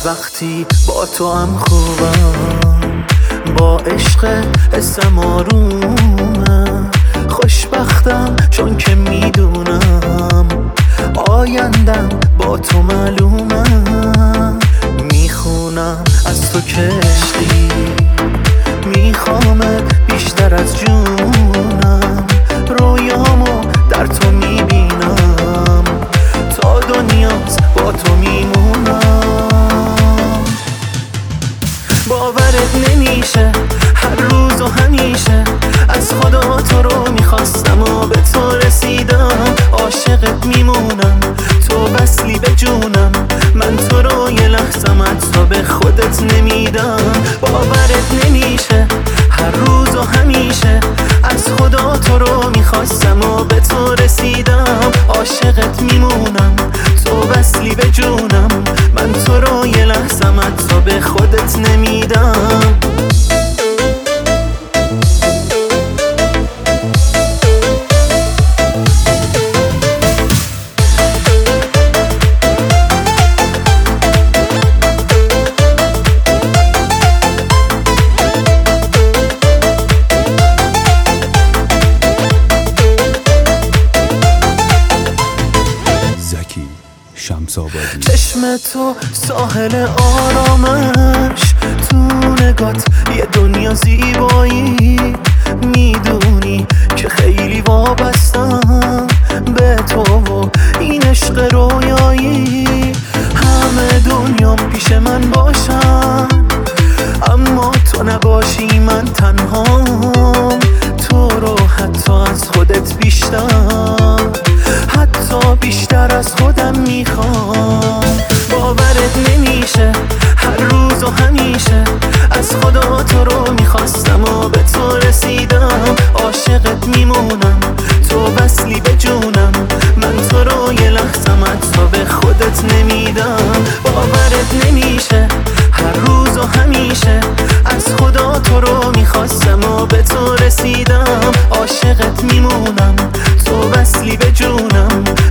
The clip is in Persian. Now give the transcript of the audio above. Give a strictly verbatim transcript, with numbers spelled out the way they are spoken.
وقتی با تو هم خوبم، با عشق حسم آرومم. خوشبختم چون که میدونم آیندم با تو معلومم. میخونم از تو که عشقی، میخوامت بیشتر از جونم. رویامو در تو میبینم، تا دنیاست با تو میمونم. باورت نمیشه هر روز و همیشه از خدا تو رو میخواستم و به تو رسیدم. عاشقت میمونم، تو وصلی به جونم. من تو رو یه لحظم حتی به خودت نمیدم. باورت نمیشه هر روز و همیشه از خدا تو رو میخواستم و به تو رسیدم. عاشقت میمونم، تو وصلی به جونم. من تو رو یه لحظم حتی به خودت نمیدم. چشم تو ساحل آرامش، تو نگات یه دنیا زیبایی. میدونی که خیلی وابستم به تو و این عشق رویایی. همه دنیام پیش من باشن اما تو نباشی من تنهام. تو رو حتی از خودت بیشتر، حتی بیشتر از خودم میخوام. باورت نمیشه هر روز و همیشه از خدا تو رو میخواستم و به تو رسیدم. عاشقت میمونم، تو وصلی به جونم. من تو رو یه لحظم حتی به خودت نمیدم. باورت نمیشه هر روز و همیشه از خدا تو رو میخواستم و به تو رسیدم. عاشقت میمونم، تو وصلی به جونم.